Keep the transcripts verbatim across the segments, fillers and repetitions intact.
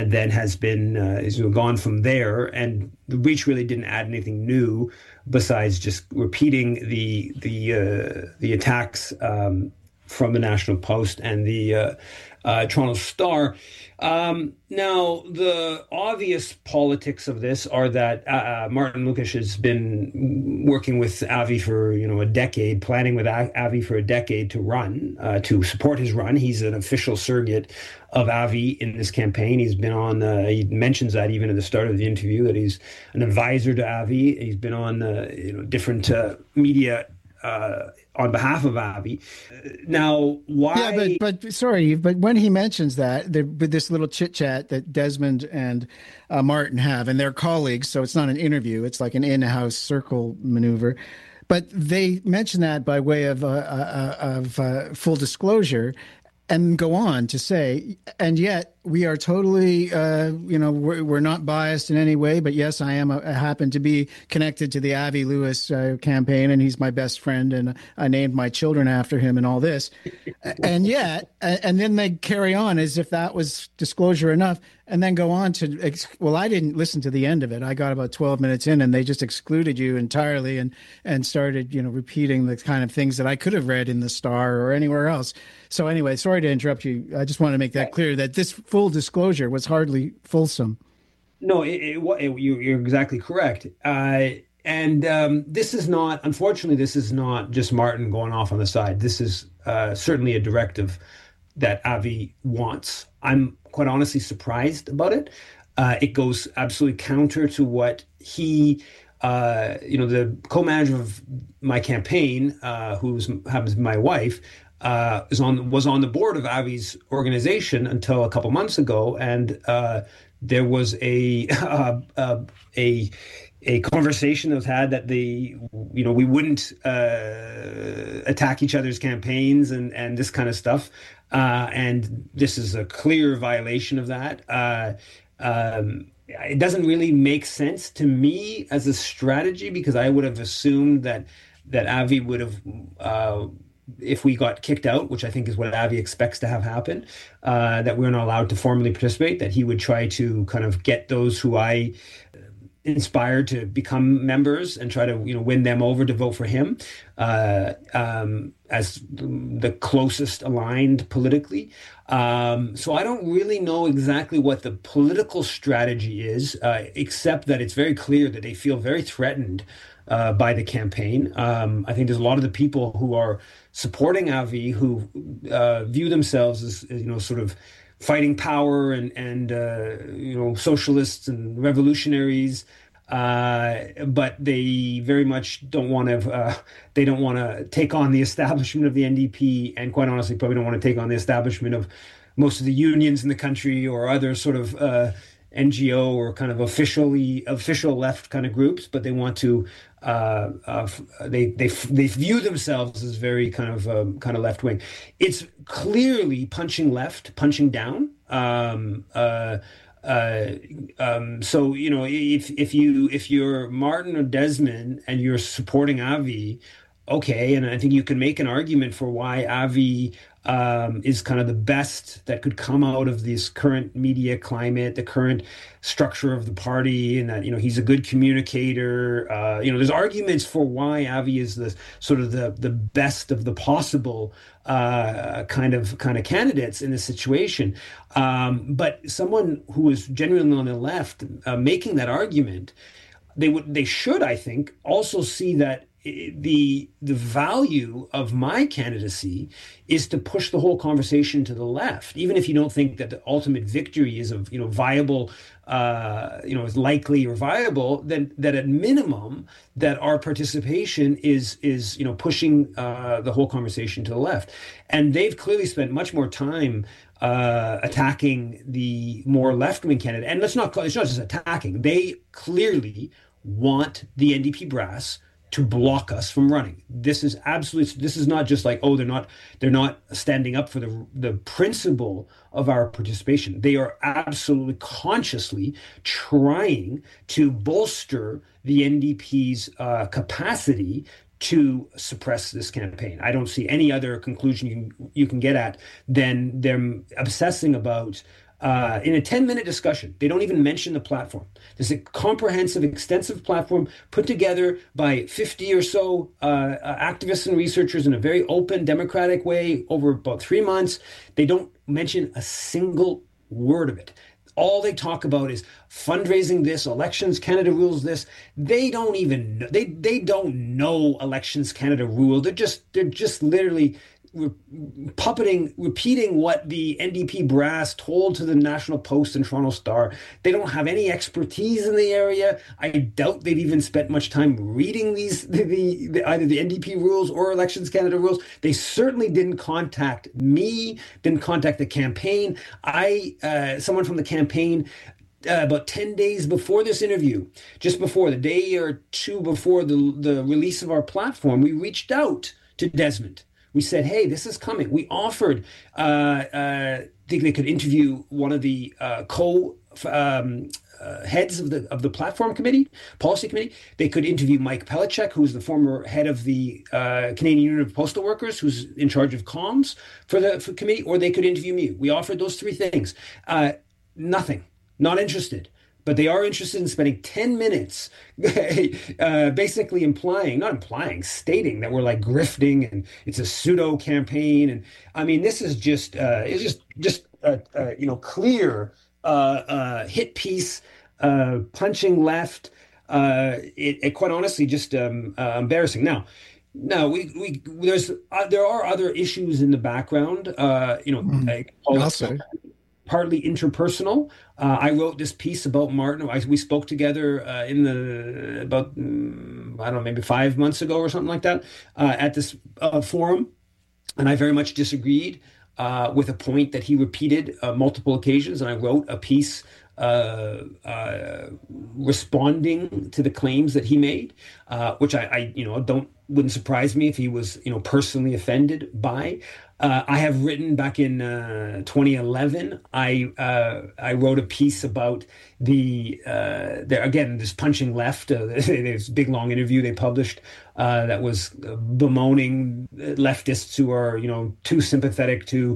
then has been uh, is gone from there. And the breach really didn't add anything new besides just repeating the the uh, the attacks um, from the National Post and the uh, uh, Toronto Star. Um, now, the obvious politics of this are that uh, Martin Lukash has been working with Avi for, you know, a decade, planning with Avi for a decade to run, uh, to support his run. He's an official surrogate of Avi in this campaign. He's been on, uh, he mentions that even at the start of the interview, that he's an advisor to Avi. He's been on, uh, you know, different uh, media Uh, on behalf of Avi. Now, why? Yeah, but but sorry, but when he mentions that, there, this little chit chat that Desmond and uh, Martin have, and they're colleagues, so it's not an interview; it's like an in-house circle maneuver. But they mention that by way of uh, uh, of uh, full disclosure, and go on to say, and yet we are totally, uh, you know, we're, we're not biased in any way. But yes, I am. A, I happen to be connected to the Avi Lewis uh, campaign, and he's my best friend, and I named my children after him, and all this. And yet, and then they carry on as if that was disclosure enough, and then go on to, well, I didn't listen to the end of it. I got about twelve minutes in, and they just excluded you entirely, and and started, you know, repeating the kind of things that I could have read in the Star or anywhere else. So anyway, sorry to interrupt you. I just want to make that clear that this full disclosure was hardly fulsome. No, it, it, it, you, you're exactly correct. Uh, and um, this is not, unfortunately, this is not just Martin going off on the side. This is uh, certainly a directive that Avi wants. I'm quite honestly surprised about it. Uh, it goes absolutely counter to what he, uh, you know, the co-manager of my campaign, uh, who's happens to be my wife, Uh, is on was on the board of Avi's organization until a couple months ago, and uh, there was a uh, uh, a a conversation that was had that the you know we wouldn't uh, attack each other's campaigns and and this kind of stuff, uh, and this is a clear violation of that. Uh, um, it doesn't really make sense to me as a strategy, because I would have assumed that that Avi would have. Uh, if we got kicked out, which I think is what Avi expects to have happen, uh, that we're not allowed to formally participate, that he would try to kind of get those who I inspired to become members and try to, you know, win them over to vote for him uh, um, as the closest aligned politically. Um, so I don't really know exactly what the political strategy is, uh, except that it's very clear that they feel very threatened Uh, by the campaign. Um, I think there's a lot of the people who are supporting Avi who uh, view themselves as, you know, sort of fighting power and, and uh, you know, socialists and revolutionaries. Uh, but they very much don't want to, uh, they don't want to take on the establishment of the N D P, and quite honestly, probably don't want to take on the establishment of most of the unions in the country or other sort of uh, N G O or kind of officially official left kind of groups, but they want to uh, uh, they they they view themselves as very kind of um, kind of left wing. It's clearly punching left, punching down. Um, uh, uh, um, so you know, if if you if you're Martin or Desmond and you're supporting Avi, okay, and I think you can make an argument for why Avi um, is kind of the best that could come out of this current media climate, the current structure of the party, and that, you know, he's a good communicator. Uh, you know, there's arguments for why Avi is the sort of the the best of the possible uh, kind of kind of candidates in this situation. Um, but someone who is genuinely on the left uh, making that argument, they would they should, I think, also see that the the value of my candidacy is to push the whole conversation to the left, even if you don't think that the ultimate victory is of, you know, viable, uh, you know, is likely or viable. Then that at minimum that our participation is is you know pushing uh, the whole conversation to the left, and they've clearly spent much more time uh, attacking the more left-wing candidate. And let's not call it's not just attacking; they clearly want the N D P brass to block us from running. This is absolutely, this is not just like, oh, they're not, they're not standing up for the the principle of our participation. They are absolutely consciously trying to bolster the N D P's uh, capacity to suppress this campaign. I don't see any other conclusion you can, you can get at than them obsessing about Uh, in a ten minute discussion. They don't even mention the platform. There's a comprehensive, extensive platform put together by fifty or so uh, uh, activists and researchers in a very open, democratic way over about three months. They don't mention a single word of it. All they talk about is fundraising this, elections Canada rules this. They don't even know, they they don't know elections Canada rule. They're just they're just literally re- puppeting, repeating what the N D P brass told to the National Post and Toronto Star. They don't have any expertise in the area. I doubt they've even spent much time reading these the, the, the either the N D P rules or Elections Canada rules. They certainly didn't contact me, didn't contact the campaign. I uh, someone from the campaign. Uh, about ten days before this interview, just before the day or two before the the release of our platform, we reached out to Desmond. We said, hey, this is coming. We offered, uh, uh, they, they could interview one of the uh, co um, uh, heads of the of the platform committee, policy committee. They could interview Mike Pelicek, who's the former head of the uh, Canadian Union of Postal Workers, who's in charge of comms for the for committee, or they could interview me. We offered those three things. Uh, nothing. Not interested, but they are interested in spending ten minutes uh, basically implying, not implying, stating that we're like grifting and it's a pseudo campaign. And I mean, this is just, uh, it's just, just, uh, uh, you know, clear uh, uh, hit piece, uh, punching left. Uh, it, it quite honestly just um, uh, embarrassing. Now, no, we, we there's uh, there are other issues in the background. Uh, you know, mm, also. Partly interpersonal. Uh, I wrote this piece about Martin. I, we spoke together uh, in the about um, I don't know, maybe five months ago or something like that uh, at this uh, forum, and I very much disagreed uh, with a point that he repeated uh, multiple occasions. And I wrote a piece uh, uh, responding to the claims that he made, uh, which I, I, you know, don't wouldn't surprise me if he was, you know, personally offended by. Uh, I have written back in uh, twenty eleven. I uh, I wrote a piece about the uh, there again this punching left. Uh, there's a big long interview they published uh, that was bemoaning leftists who are you know too sympathetic to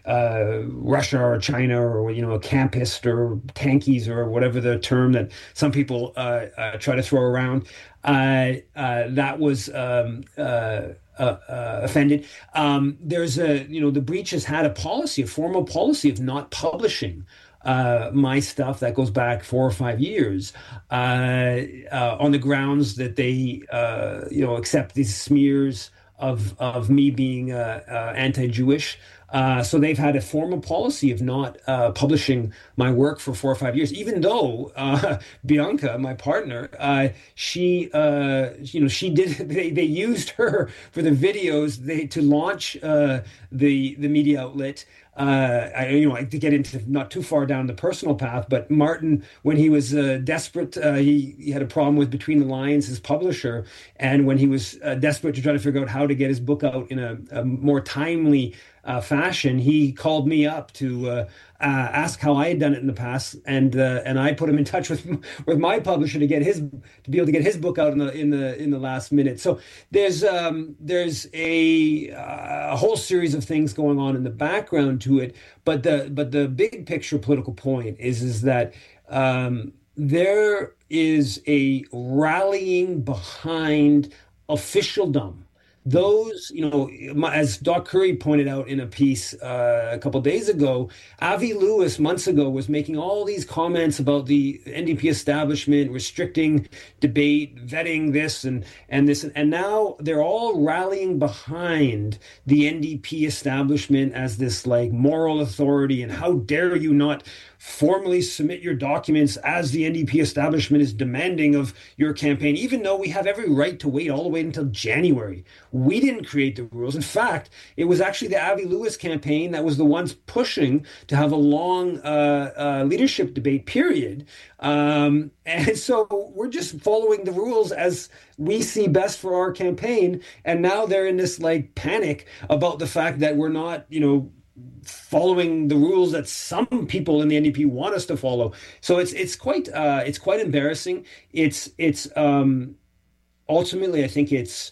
uh, Russia or China or you know a campist or tankies or whatever the term that some people uh, uh, try to throw around. Uh, uh, that was. Um, uh, Uh, uh, offended. Um, there's a, you know, the Breach has had a policy, a formal policy of not publishing uh, my stuff that goes back four or five years uh, uh, on the grounds that they, uh, you know, accept these smears of of me being uh, uh, anti-Jewish. Uh, so they've had a formal policy of not uh, publishing my work for four or five years, even though uh, Bianca, my partner, uh, she, uh, you know, she did. They, they used her for the videos they to launch uh, the the media outlet. Uh, I, you know, to get into not too far down the personal path, but Martin, when he was uh, desperate, uh, he, he had a problem with Between the Lines, his publisher, and when he was uh, desperate to try to figure out how to get his book out in a, a more timely Uh, fashion, he called me up to uh, uh, ask how I had done it in the past, and uh, and I put him in touch with with my publisher to get his to be able to get his book out in the in the in the last minute. So there's um, there's a, a whole series of things going on in the background to it, but the but the big picture political point is is that um, there is a rallying behind officialdom. Those, you know, as Doc Curry pointed out in a piece uh, a couple of days ago, Avi Lewis months ago was making all these comments about the N D P establishment restricting debate, vetting this and and this, and now they're all rallying behind the N D P establishment as this like moral authority, and how dare you not formally submit your documents as the N D P establishment is demanding of your campaign, even though we have every right to wait all the way until January. We didn't create the rules. In fact, it was actually the Avi Lewis campaign that was the ones pushing to have a long uh, uh, leadership debate period. Um, and so we're just following the rules as we see best for our campaign. And now they're in this like panic about the fact that we're not, you know, following the rules that some people in the N D P want us to follow. So it's it's quite uh, it's quite embarrassing. It's it's um, ultimately I think it's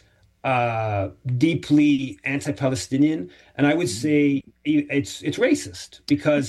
uh, deeply anti-Palestinian, and I would say it's it's racist because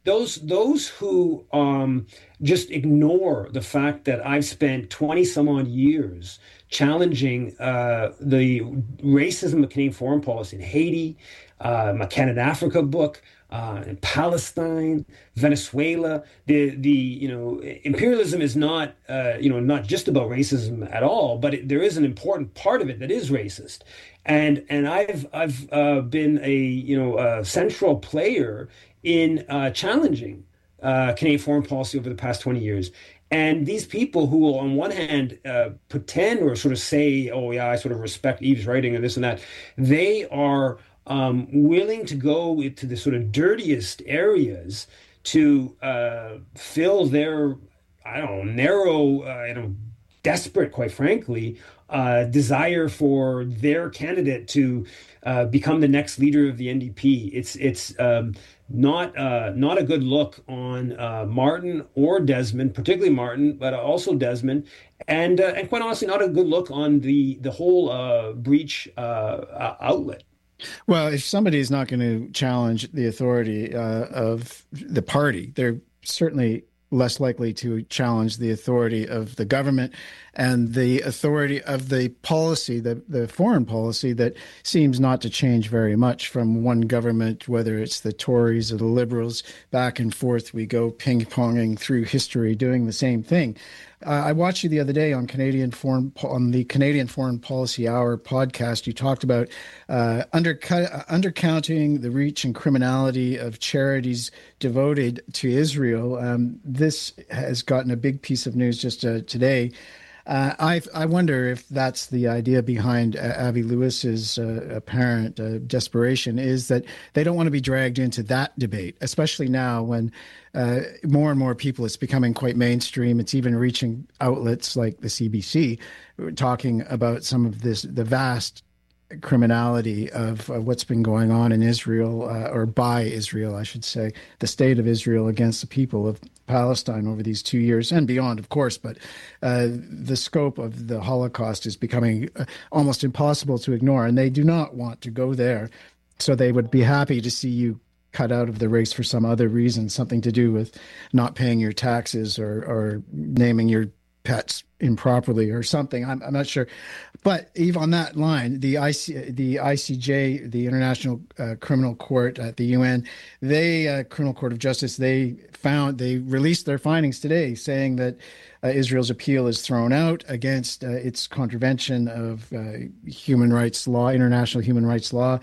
those those who um, just ignore the fact that I've spent twenty some odd years challenging uh, the racism of Canadian foreign policy in Haiti, uh, my Canada Africa book, uh, in Palestine, Venezuela. The the you know imperialism is not uh, you know not just about racism at all, but it, there is an important part of it that is racist. And and I've I've uh, been a you know a central player in uh, challenging uh, Canadian foreign policy over the past twenty years. And these people who will, on one hand, uh, pretend or sort of say, oh, yeah, I sort of respect Eve's writing and this and that, they are um, willing to go into the sort of dirtiest areas to uh, fill their, I don't know, narrow, uh, you know, desperate, quite frankly, uh, desire for their candidate to uh, become the next leader of the N D P. It's it's um, not uh, not a good look on uh, Martin or Desmond, particularly Martin, but also Desmond, and uh, and quite honestly, not a good look on the the whole uh, breach uh, uh, outlet. Well, if somebody is not going to challenge the authority uh, of the party, they're certainly less likely to challenge the authority of the government and the authority of the policy, the, the foreign policy that seems not to change very much from one government, whether it's the Tories or the Liberals. Back and forth we go, ping-ponging through history, doing the same thing. Uh, I watched you the other day on Canadian Foreign on the Canadian Foreign Policy Hour podcast. You talked about uh, undercut, uh, undercounting the reach and criminality of charities devoted to Israel. Um, this has gotten a big piece of news just uh, today. Uh, I I wonder if that's the idea behind uh, Avi Lewis's uh, apparent uh, desperation, is that they don't want to be dragged into that debate, especially now when uh, more and more people, it's becoming quite mainstream. It's even reaching outlets like the C B C, talking about some of this, the vast criminality of uh, what's been going on in Israel, uh, or by Israel, I should say, the state of Israel against the people of Palestine over these two years and beyond, of course. But uh, the scope of the Holocaust is becoming uh, almost impossible to ignore, and they do not want to go there. So they would be happy to see you cut out of the race for some other reason, something to do with not paying your taxes or, or naming your pets improperly or something. I'm, I'm not sure. But Eve, on that line, the I C, the I C J, the International uh, Criminal Court at the U N, they, uh, Criminal Court of Justice, they found, they released their findings today saying that uh, Israel's appeal is thrown out against uh, its contravention of uh, human rights law, international human rights law.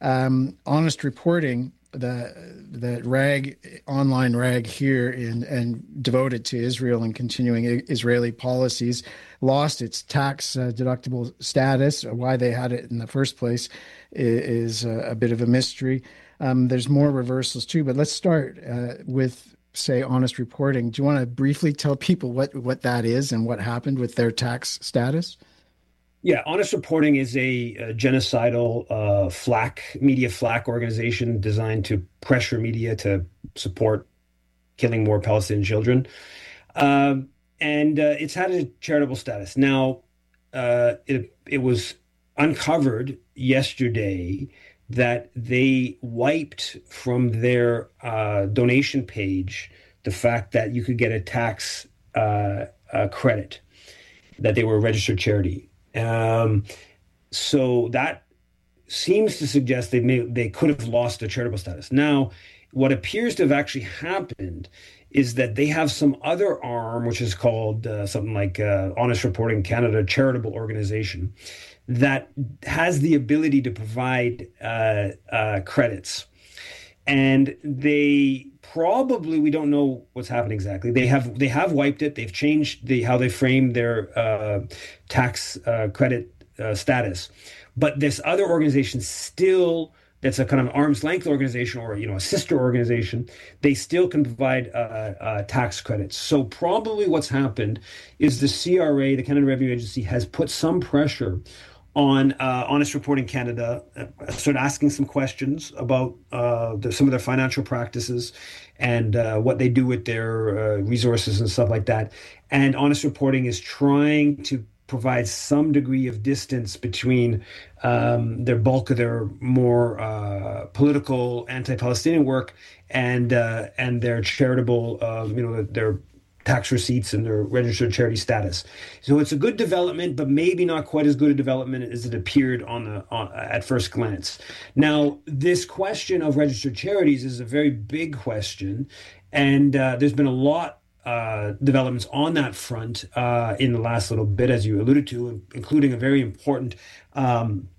Um, honest reporting, the that rag online rag here in and devoted to Israel and continuing Israeli policies, lost its tax uh, deductible status. Why they had it in the first place is, is a, a bit of a mystery. Um, there's more reversals too, but let's start uh, with, say, honest reporting. Do you want to briefly tell people what what that is and what happened with their tax status? Yeah, Honest Reporting is a, a genocidal uh, flak, media flak organization designed to pressure media to support killing more Palestinian children. Um, and uh, it's had a charitable status. Now, uh, it, it was uncovered yesterday that they wiped from their uh, donation page the fact that you could get a tax uh, uh, credit, that they were a registered charity. Um, so that seems to suggest they may they could have lost their charitable status. Now, what appears to have actually happened is that they have some other arm, which is called uh, something like uh, Honest Reporting Canada Charitable Organization, that has the ability to provide uh, uh, credits. And they probably, we don't know what's happened exactly. They have they have wiped it. They've changed the how they frame their uh, tax uh, credit uh, status. But this other organization still, that's a kind of arm's length organization, or you know a sister organization, they still can provide uh, uh, tax credits. So probably what's happened is the C R A, the Canada Revenue Agency, has put some pressure on uh, Honest Reporting Canada, uh, started asking some questions about uh, the, some of their financial practices and uh, what they do with their uh, resources and stuff like that. And Honest Reporting is trying to provides some degree of distance between um, their bulk of their more uh, political anti-Palestinian work and uh, and their charitable, uh, you know, their tax receipts and their registered charity status. So it's a good development, but maybe not quite as good a development as it appeared on the on, at first glance. Now, this question of registered charities is a very big question, and uh, there's been a lot uh, developments on that front uh, in the last little bit, as you alluded to, including a very important um,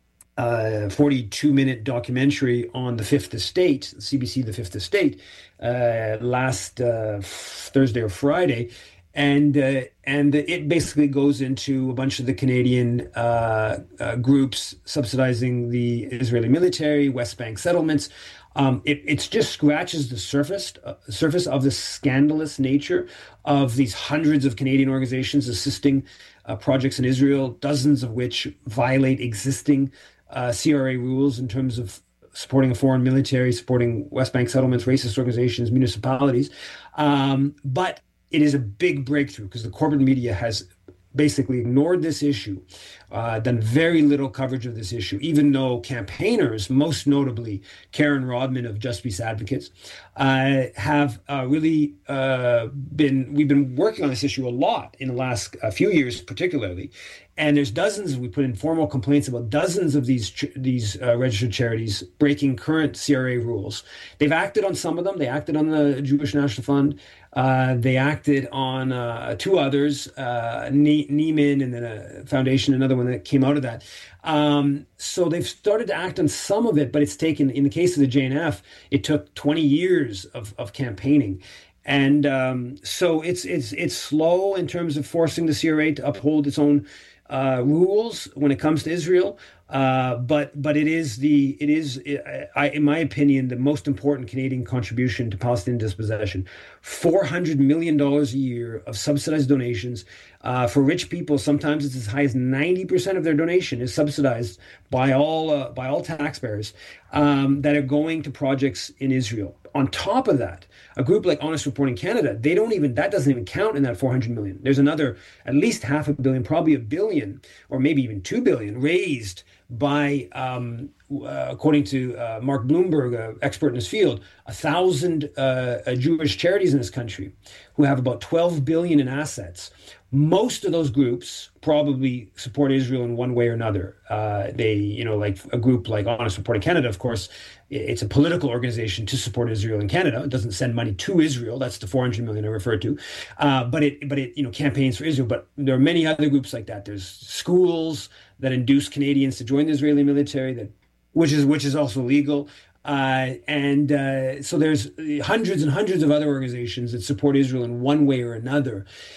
Uh, forty-two minute documentary on the Fifth Estate, C B C, the Fifth Estate, uh, last uh, Thursday or Friday, and uh, and it basically goes into a bunch of the Canadian uh, uh, groups subsidizing the Israeli military, West Bank settlements. Um, it it's just scratches the surface uh, surface of the scandalous nature of these hundreds of Canadian organizations assisting uh, projects in Israel, dozens of which violate existing Uh, C R A rules in terms of supporting a foreign military, supporting West Bank settlements, racist organizations, municipalities. Um, but it is a big breakthrough because the corporate media has basically ignored this issue, uh, done very little coverage of this issue, even though campaigners, most notably Karen Rodman of Just Peace Advocates, uh, have uh, really uh, been, we've been working on this issue a lot in the last uh, few years, particularly. And there's dozens, we put in formal complaints about dozens of these ch- these uh, registered charities breaking current C R A rules. They've acted on some of them. They acted on the Jewish National Fund. Uh, they acted on uh, two others, uh, ne- Neiman and then a foundation, another one that came out of that. Um, so they've started to act on some of it, but it's taken, in the case of the J N F, it took twenty years of, of campaigning. And um, so it's it's it's slow in terms of forcing the C R A to uphold its own Uh, rules when it comes to Israel, uh, but but it is the it is I, in my opinion the most important Canadian contribution to Palestinian dispossession. Four hundred million dollars a year of subsidized donations uh, for rich people. Sometimes it's as high as ninety percent of their donation is subsidized by all uh, by all taxpayers um, that are going to projects in Israel. On top of that, a group like Honest Reporting Canada, they don't even, that doesn't even count in that four hundred million. There's another, at least half a billion, probably a billion, or maybe even two billion raised by, um, uh, according to uh, Mark Bloomberg, an expert in this field, a thousand uh, Jewish charities in this country who have about twelve billion in assets. Most of those groups probably support Israel in one way or another. Uh, they, you know, like a group like Honest Reporting Canada, of course, it's a political organization to support Israel in Canada. It doesn't send money to Israel. That's the four hundred million I referred to. Uh, but it, but it, you know, campaigns for Israel. But there are many other groups like that. There's schools that induce Canadians to join the Israeli military, that which is which is also legal. Uh, and uh, so there's hundreds and hundreds of other organizations that support Israel in one way or another.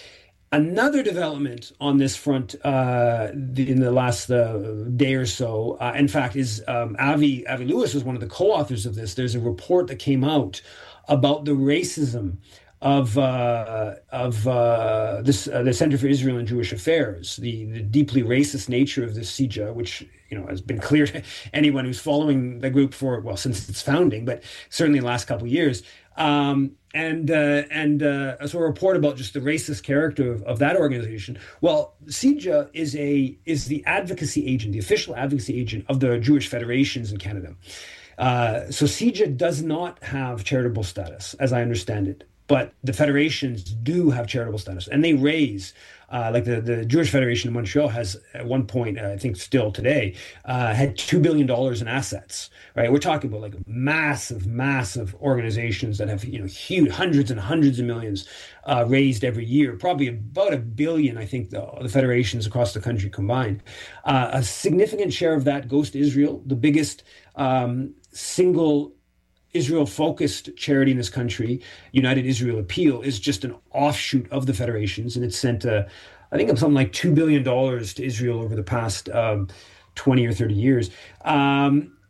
Another development on this front uh, in the last uh, day or so, uh, in fact, is um, Avi Avi Lewis was one of the co-authors of this. There's a report that came out about the racism of uh, of uh, this uh, the Center for Israel and Jewish Affairs, the, the deeply racist nature of this C J A, which you know has been clear to anyone who's following the group for well since its founding, but certainly in the last couple of years. Um, and uh, and uh, so a report about just the racist character of, of that organization. Well, C J A is a is the advocacy agent, the official advocacy agent of the Jewish federations in Canada. Uh, so C J A does not have charitable status, as I understand it. But the federations do have charitable status, and they raise, uh, like the, the Jewish Federation in Montreal has at one point, uh, I think still today, uh, had two billion dollars in assets, right? We're talking about like massive, massive organizations that have, you know, huge hundreds and hundreds of millions uh, raised every year, probably about a billion, I think, the, the federations across the country combined. Uh, a significant share of that goes to Israel, the biggest um, single Israel-focused charity in this country, United Israel Appeal, is just an offshoot of the federations, and it's sent, uh, I think, something like two billion dollars to Israel over the past um, twenty or thirty years. Um,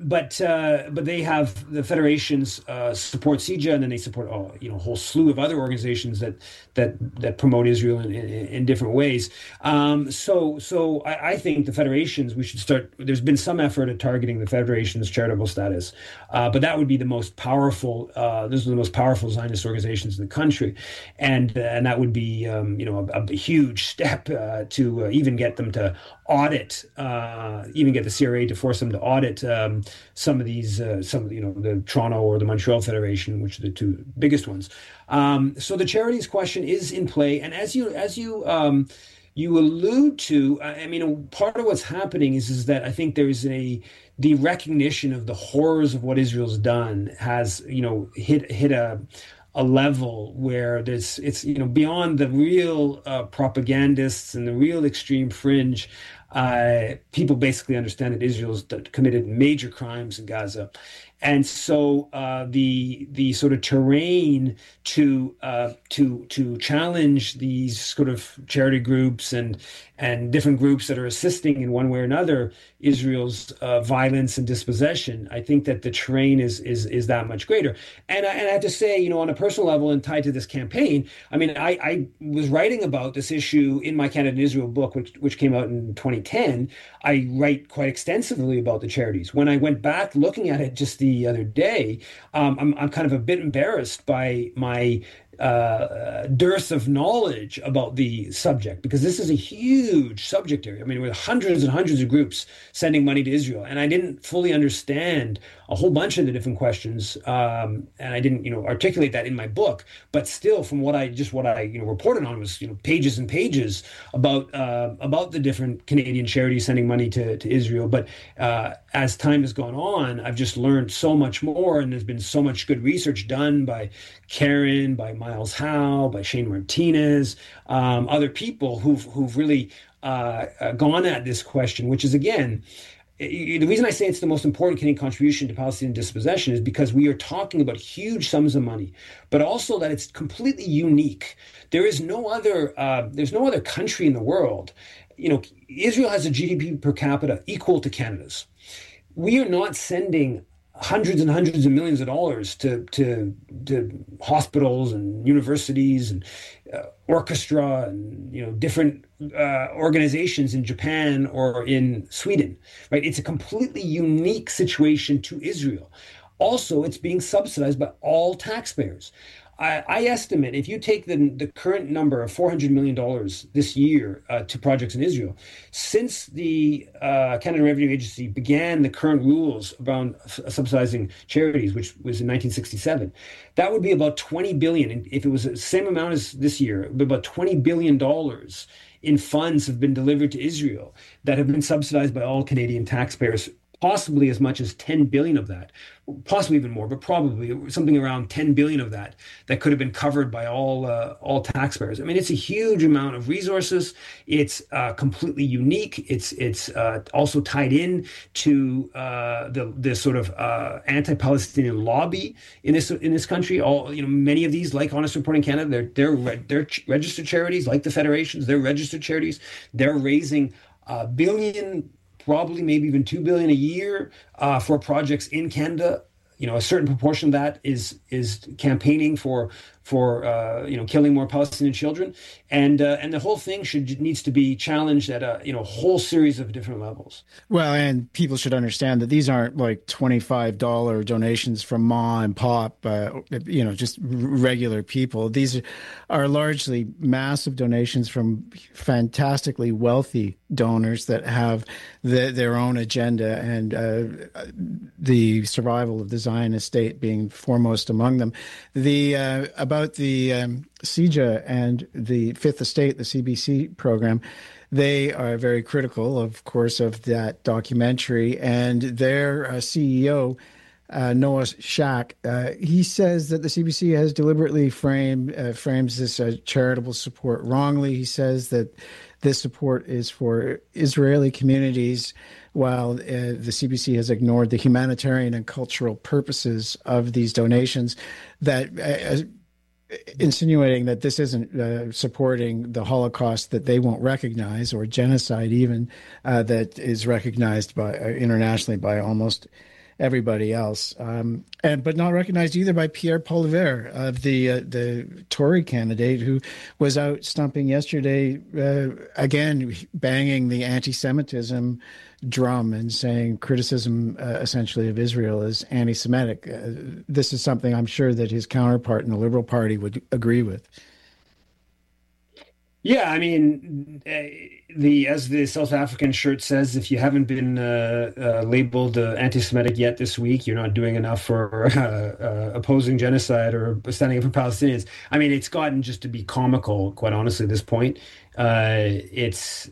but uh, but they have the federations uh, support C J A, and then they support oh, you know a whole slew of other organizations that that that promote Israel in, in, in different ways. Um, so so I, I think the federations we should start. There's been some effort at targeting the federations' charitable status, uh, but that would be the most powerful. Uh, those are the most powerful Zionist organizations in the country, and and that would be um, you know a, a huge step uh, to uh, even get them to audit, uh, even get the C R A to force them to audit um, some of these, uh, some you know, the Toronto or the Montreal Federation, which are the two biggest ones. Um, so the charities question is in play, and as you as you um, you allude to, I mean, part of what's happening is is that I think there's a the recognition of the horrors of what Israel's done has you know hit hit a a level where there's it's you know beyond the real uh, propagandists and the real extreme fringe. Uh, people basically understand that Israel's committed major crimes in Gaza, and so uh, the the sort of terrain to uh, to to challenge these sort of charity groups and and different groups that are assisting in one way or another Israel's uh, violence and dispossession. I think that the terrain is is is that much greater. And I, and I have to say, you know, on a personal level and tied to this campaign, I mean, I, I was writing about this issue in my Canada and Israel book, which which came out in twenty ten. I write quite extensively about the charities. When I went back looking at it just the other day, um, I'm I'm kind of a bit embarrassed by my uh, dearth of knowledge about the subject, because this is a huge subject area. I mean, with hundreds and hundreds of groups sending money to Israel, and I didn't fully understand a whole bunch of the different questions, um, and I didn't, you know, articulate that in my book. But still, from what I just what I you know reported on was you know pages and pages about uh, about the different Canadian charities sending money to to Israel. But uh, as time has gone on, I've just learned so much more, and there's been so much good research done by Karen, by Miles Howe, by Shane Martinez, um, other people who've who've really uh, uh, gone at this question, which is again. The reason I say it's the most important Canadian contribution to Palestinian dispossession is because we are talking about huge sums of money, but also that it's completely unique. There is no other, uh, there's no other country in the world. You know, Israel has a G D P per capita equal to Canada's. We are not sending hundreds and hundreds of millions of dollars to to, to hospitals and universities and uh, orchestra and you know different uh, organizations in Japan or in Sweden, right? It's a completely unique situation to Israel. Also, it's being subsidized by all taxpayers. I, I estimate if you take the, the current number of four hundred million dollars this year uh, to projects in Israel, since the uh, Canada Revenue Agency began the current rules around f- subsidizing charities, which was in nineteen sixty-seven, that would be about twenty billion dollars. And if it was the same amount as this year, it would be about twenty billion dollars in funds have been delivered to Israel that have been subsidized by all Canadian taxpayers. Possibly as much as ten billion of that, possibly even more, but probably something around ten billion of that that could have been covered by all uh, all taxpayers. I mean, it's a huge amount of resources. It's uh, completely unique. It's it's uh, also tied in to uh, the the sort of uh, anti-Palestinian lobby in this in this country. All you know, many of these, like Honest Reporting Canada, they're they're re- they're ch- registered charities, like the federations. They're registered charities. They're raising a billion. Probably maybe even two billion a year uh, for projects in Canada. You know, a certain proportion of that is is campaigning for for uh, you know killing more Palestinian children, and uh, and the whole thing should needs to be challenged at a you know whole series of different levels. Well, and people should understand that these aren't like twenty-five dollar donations from ma and pop, uh, you know, just regular people. These are largely massive donations from fantastically wealthy donors that have the, their own agenda, and uh, the survival of the Zionist state being foremost among them. The uh, about the um, C J A and the Fifth Estate, the C B C program, they are very critical, of course, of that documentary. And their uh, C E O, uh, Noah Shack, uh, he says that the C B C has deliberately framed uh, frames this uh, charitable support wrongly. He says that this support is for Israeli communities, while uh, the C B C has ignored the humanitarian and cultural purposes of these donations, that uh, insinuating that this isn't uh, supporting the Holocaust that they won't recognize, or genocide even, uh, that is recognized by uh, internationally by almost everybody else, um, and but not recognized either by Pierre Poilievre of the uh, the Tory candidate, who was out stumping yesterday, uh, again banging the anti-Semitism drum and saying criticism uh, essentially of Israel is anti-Semitic. Uh, this is something I'm sure that his counterpart in the Liberal Party would agree with. Yeah, I mean, the as the South African shirt says, if you haven't been uh, uh, labeled uh, anti-Semitic yet this week, you're not doing enough for uh, uh, opposing genocide or standing up for Palestinians. I mean, it's gotten just to be comical, quite honestly, at this point. Uh, it's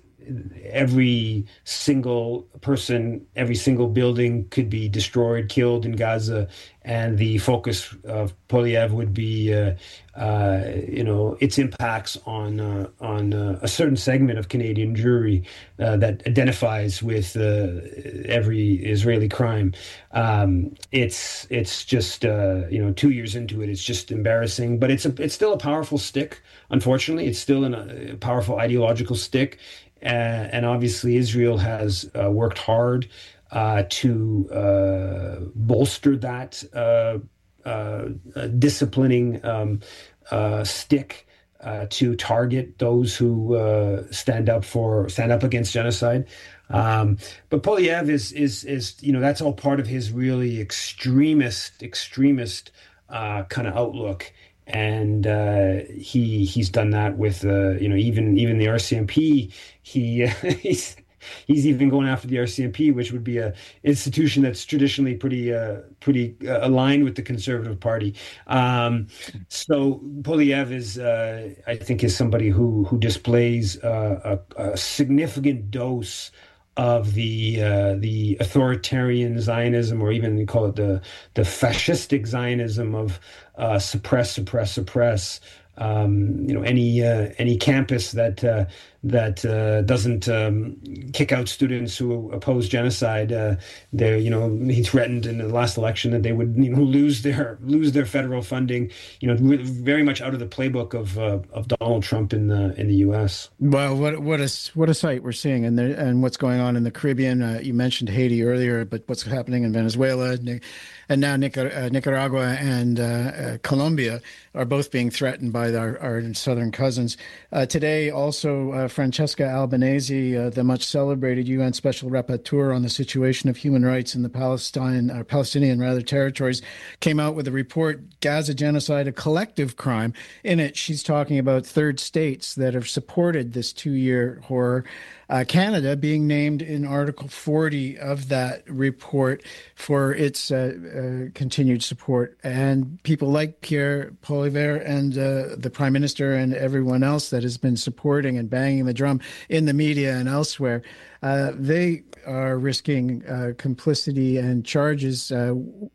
every single person, every single building could be destroyed, killed in Gaza, and the focus of Poilievre would be, uh, uh, you know, its impacts on uh, on uh, a certain segment of Canadian Jewry uh, that identifies with uh, every Israeli crime. Um, it's it's just uh, you know, two years into it, it's just embarrassing. But it's a it's still a powerful stick. Unfortunately, it's still an, a powerful ideological stick. Uh, and obviously, Israel has uh, worked hard uh, to uh, bolster that uh, uh, disciplining um, uh, stick uh, to target those who uh, stand up for stand up against genocide. Um, but Poilievre is is is you know, that's all part of his really extremist extremist uh, kind of outlook. And uh, he he's done that with uh, you know, even even the R C M P. He uh, he's he's even going after the R C M P, which would be a institution that's traditionally pretty uh, pretty uh, aligned with the Conservative Party. Um, so Poilievre is uh, I think is somebody who who displays uh, a, a significant dose of the uh, the authoritarian Zionism, or even we call it the the fascistic Zionism of uh, suppress, suppress, suppress. Um, you know, any uh, any campus that uh, that uh, doesn't um, kick out students who oppose genocide, uh, they you know, he threatened in the last election that they would, you know, lose their lose their federal funding. You know, very much out of the playbook of uh, of Donald Trump in the in the U S. Well, what what a what a sight we're seeing, and and what's going on in the Caribbean. Uh, you mentioned Haiti earlier, but what's happening in Venezuela, and now Nicaragua and uh, uh, Colombia are both being threatened by our, our southern cousins. Uh, today, also, uh, Francesca Albanese, uh, the much celebrated U N Special Rapporteur on the situation of human rights in the Palestine, uh, Palestinian rather territories, came out with a report, Gaza Genocide, a collective crime. In it, she's talking about third states that have supported this two-year horror. Uh, Canada being named in Article forty of that report for its uh, uh, continued support. And people like Pierre Poilievre and uh, the Prime Minister and everyone else that has been supporting and banging the drum in the media and elsewhere, uh, they are risking uh, complicity and charges uh,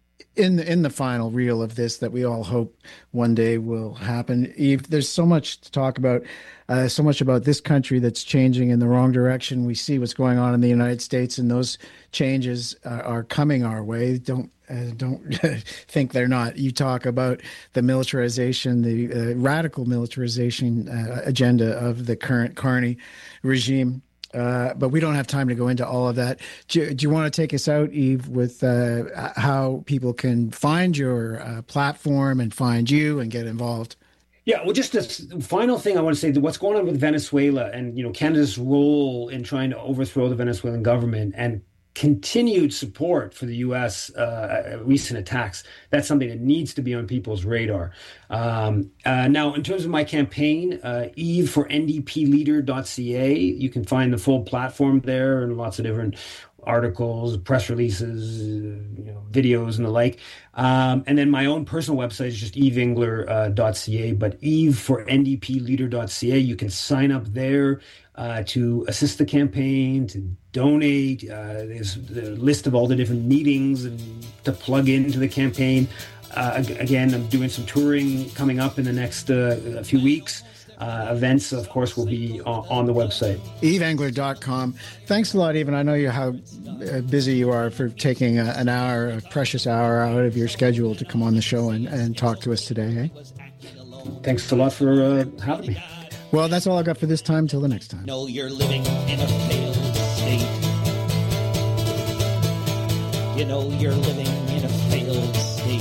in the, in the final reel of this that we all hope one day will happen. Eve, there's so much to talk about, uh, so much about this country that's changing in the wrong direction. We see what's going on in the United States, and those changes uh, are coming our way. Don't uh, don't think they're not. You talk about the militarization, the uh, radical militarization uh, agenda of the current Carney regime. Uh, but we don't have time to go into all of that. Do, do you want to take us out, Eve, with uh, how people can find your uh, platform and find you and get involved? Yeah, well, just a final thing I want to say, that what's going on with Venezuela and, you know, Canada's role in trying to overthrow the Venezuelan government and continued support for the U S uh, recent attacks. That's something that needs to be on people's radar. Um, uh, now, in terms of my campaign, uh, eve for N D P leader dot C A, you can find the full platform there and lots of different articles, press releases, you know, videos and the like. Um, and then my own personal website is just eve engler dot C A, but eve for N D P leader dot C A, you can sign up there uh, to assist the campaign, to donate. Uh, there's the list of all the different meetings and to plug into the campaign. Uh, again, I'm doing some touring coming up in the next uh, few weeks. Uh, events, of course, will be on, on the website. eve engler dot com. Thanks a lot, Eve. I know you how busy you are for taking a, an hour, a precious hour out of your schedule to come on the show and, and talk to us today. Eh? Thanks a lot for uh, having me. Well, that's all I got for this time. Till the next time. No, you're living in a failed state. You know you're living in a failed state.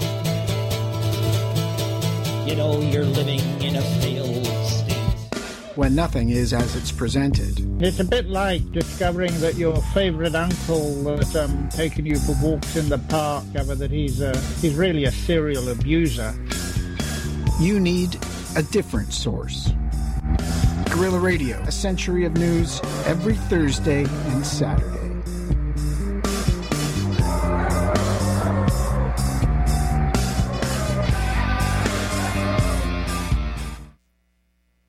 You know you're living in a failed state. When nothing is as it's presented. It's a bit like discovering that your favourite uncle that's um, taking you for walks in the park, that he's, uh, he's really a serial abuser. You need a different source. Guerrilla Radio, a century of news every Thursday and Saturday.